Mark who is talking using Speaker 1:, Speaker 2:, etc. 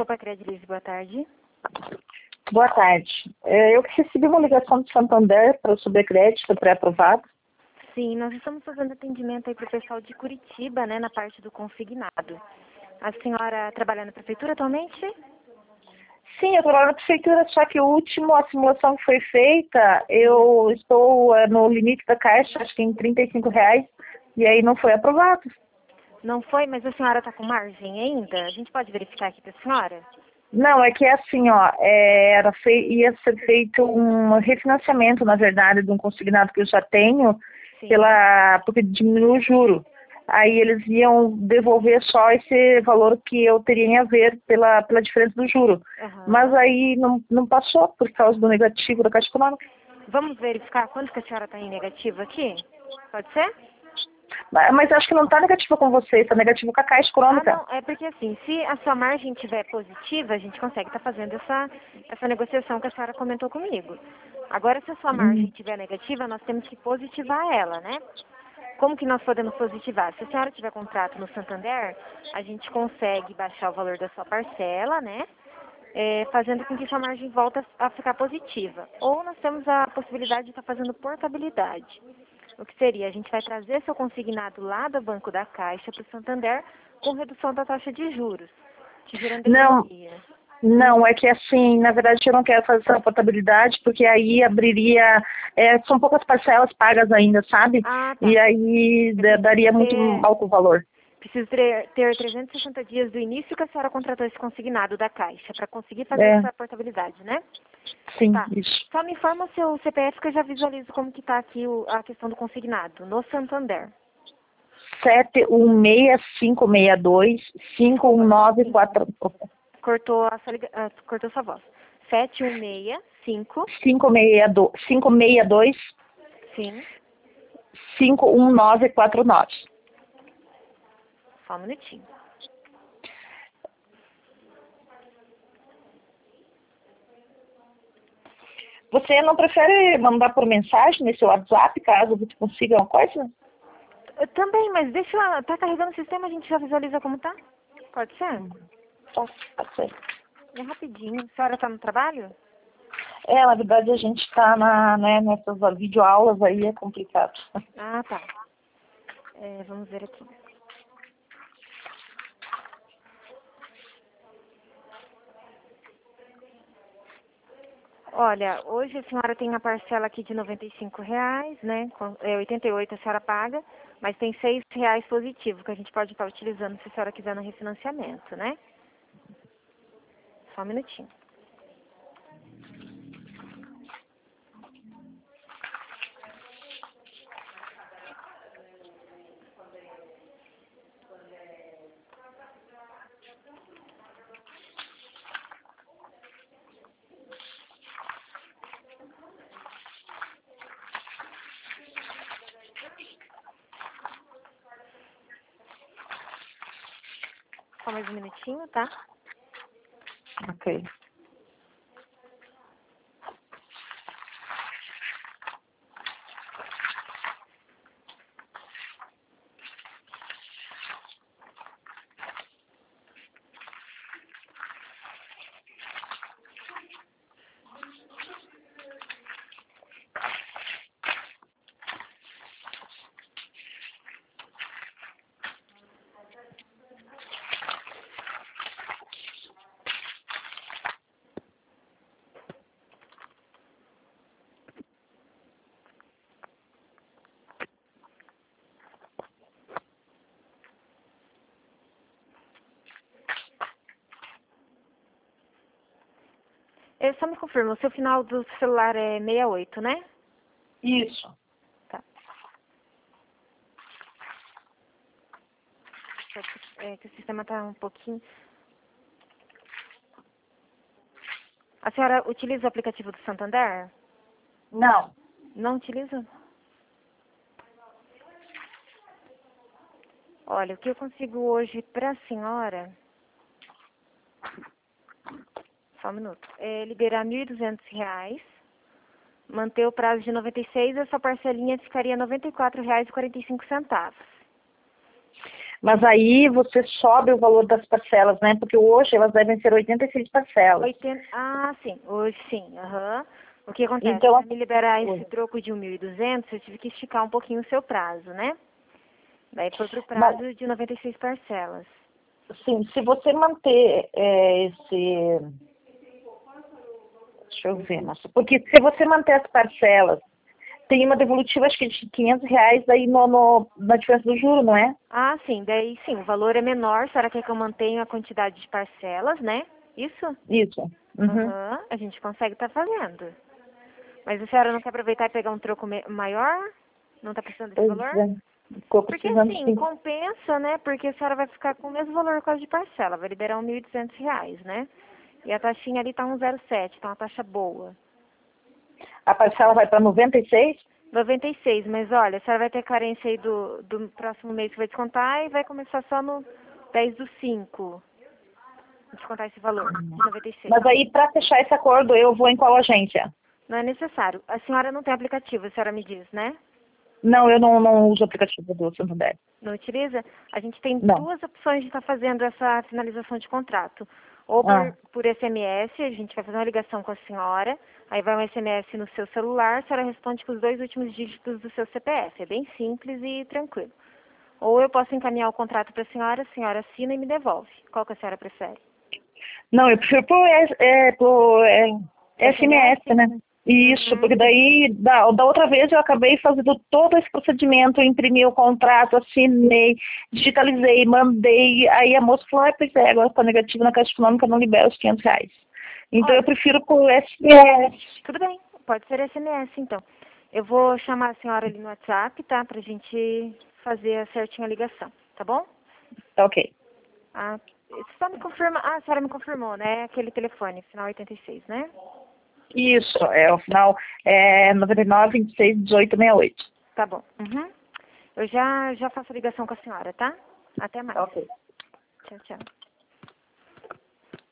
Speaker 1: Opa, Credilize, boa tarde.
Speaker 2: Boa tarde. Eu recebi uma ligação do Santander para o sobrecrédito pré-aprovado.
Speaker 1: Sim, nós estamos fazendo atendimento aí para o pessoal de Curitiba, né, na parte do consignado. A senhora trabalha na prefeitura atualmente?
Speaker 2: Sim, eu trabalho na prefeitura, só que a simulação que foi feita, eu estou no limite da caixa, acho que em R$ 35, e aí não foi aprovado.
Speaker 1: Não foi, mas a senhora está com margem ainda? A gente pode verificar aqui para a senhora?
Speaker 2: Não, é que é assim, ó, ia ser feito um refinanciamento, na verdade, de um consignado que eu já tenho,
Speaker 1: Sim.
Speaker 2: porque diminuiu o juro. Aí eles iam devolver só esse valor que eu teria em haver pela diferença do juro.
Speaker 1: Aham.
Speaker 2: Mas aí não passou por causa do negativo da Caixa Econômica.
Speaker 1: Vamos verificar quanto que a senhora está em negativo aqui? Pode ser?
Speaker 2: Mas acho que não está negativo com você, está negativo com a Caixa Econômica.
Speaker 1: Ah, não, é porque assim, se a sua margem estiver positiva, a gente consegue estar fazendo essa negociação que a senhora comentou comigo. Agora, se a sua margem estiver negativa, nós temos que positivar ela, né? Como que nós podemos positivar? Se a senhora tiver contrato no Santander, a gente consegue baixar o valor da sua parcela, né? Fazendo com que sua margem volte a ficar positiva. Ou nós temos a possibilidade de estar fazendo portabilidade. O que seria? A gente vai trazer seu consignado lá do Banco da Caixa para o Santander com redução da taxa de juros, te gerando economia.
Speaker 2: Não, é que assim, na verdade eu não quero fazer essa portabilidade, porque aí abriria, são poucas parcelas pagas ainda, sabe?
Speaker 1: Ah, tá.
Speaker 2: E aí daria muito alto o valor.
Speaker 1: Preciso ter 360 dias do início que a senhora contratou esse consignado da Caixa, para conseguir fazer essa portabilidade, né?
Speaker 2: Sim,
Speaker 1: Tá.
Speaker 2: isso.
Speaker 1: Só me informa o seu CPF que eu já visualizo como que está aqui a questão do consignado, no Santander.
Speaker 2: 716562-5194.
Speaker 1: Cortou cortou sua voz. 7165.
Speaker 2: 562
Speaker 1: Sim.
Speaker 2: 51949.
Speaker 1: Só um minutinho.
Speaker 2: Você não prefere mandar por mensagem nesse WhatsApp, caso você consiga uma coisa?
Speaker 1: Eu também, mas deixa eu... Tá carregando o sistema, a gente já visualiza como tá? Pode ser?
Speaker 2: Tá certo.
Speaker 1: É rapidinho. A senhora tá no trabalho?
Speaker 2: Na verdade a gente está nessas videoaulas aí, é complicado.
Speaker 1: Ah, tá. Vamos ver aqui. Olha, hoje a senhora tem a parcela aqui de R$ 95, né? 88 a senhora paga, mas tem R$ 6 positivo que a gente pode estar utilizando se a senhora quiser no refinanciamento, né? Só um minutinho. Só mais um minutinho, tá?
Speaker 2: Ok.
Speaker 1: Só me confirma, o seu final do celular é 68, né?
Speaker 2: Isso.
Speaker 1: Tá. Que o sistema tá um pouquinho... A senhora utiliza o aplicativo do Santander?
Speaker 2: Não.
Speaker 1: Não utiliza? Olha, o que eu consigo hoje para a senhora... Só um minuto. Liberar R$ 1.200, manter o prazo de 96, essa parcelinha ficaria R$ 94,45.
Speaker 2: Mas aí você sobe o valor das parcelas, né? Porque hoje elas devem ser 86 parcelas.
Speaker 1: Ah, sim. Hoje sim. Aham. O que acontece?
Speaker 2: Então,
Speaker 1: Para me liberar esse troco de 1.200, eu tive que esticar um pouquinho o seu prazo, né? Daí foi para o
Speaker 2: mas,
Speaker 1: prazo de 96 parcelas.
Speaker 2: sim, se você manter esse... Deixa eu ver, nossa. Porque se você manter as parcelas, tem uma devolutiva, acho que de R$ 500 daí na diferença do juro, não é?
Speaker 1: Ah, sim. Daí sim, o valor é menor. A senhora quer que eu mantenha a quantidade de parcelas, né? Isso?
Speaker 2: Isso. Uhum.
Speaker 1: Aham. A gente consegue estar fazendo. Mas a senhora não quer aproveitar e pegar um troco maior? Não está precisando desse
Speaker 2: Pois
Speaker 1: valor?
Speaker 2: é. Ficou
Speaker 1: Porque
Speaker 2: precisando
Speaker 1: assim,
Speaker 2: sim.
Speaker 1: compensa, né? Porque a senhora vai ficar com o mesmo valor quase de parcela, vai liberar R$ 1.200, né? E a taxinha ali tá 1,07, tá uma taxa boa.
Speaker 2: A parcela vai para 96?
Speaker 1: 96, mas olha, a senhora vai ter carência aí do próximo mês que vai descontar e vai começar só no 10/5. Descontar esse valor, de 96.
Speaker 2: Mas aí, para fechar esse acordo, eu vou em qual agência?
Speaker 1: Não é necessário. A senhora não tem aplicativo, a senhora me diz, né?
Speaker 2: Não, eu não uso o aplicativo do Santander.
Speaker 1: Não utiliza? A gente tem
Speaker 2: Não.
Speaker 1: duas opções de estar fazendo essa finalização de contrato. Ou
Speaker 2: Ah,
Speaker 1: por SMS, a gente vai fazer uma ligação com a senhora, aí vai um SMS no seu celular, a senhora responde com os 2 últimos dígitos do seu CPF. É bem simples e tranquilo. Ou eu posso encaminhar o contrato para a senhora assina e me devolve. Qual que a senhora prefere?
Speaker 2: não, eu prefiro por SMS,
Speaker 1: SMS?
Speaker 2: né? Isso,
Speaker 1: Uhum.
Speaker 2: porque daí, da outra vez eu acabei fazendo todo esse procedimento, imprimi o contrato, assinei, digitalizei, mandei, aí a moça falou, pois é, agora está negativo na Caixa Econômica, não libera os R$ 500. Então eu
Speaker 1: Olha,
Speaker 2: prefiro por SMS.
Speaker 1: tudo bem, pode ser SMS então. Eu vou chamar a senhora ali no WhatsApp, tá? Pra gente fazer certinho a ligação, tá bom?
Speaker 2: Tá ok.
Speaker 1: Ah, só me confirma. Ah, a senhora me confirmou, né? Aquele telefone, final 86, né?
Speaker 2: Isso, o final é 99 26 18 68.
Speaker 1: Tá bom. Uhum. Eu já faço a ligação com a senhora, tá? Até mais.
Speaker 2: Tá ok.
Speaker 1: Tchau, tchau.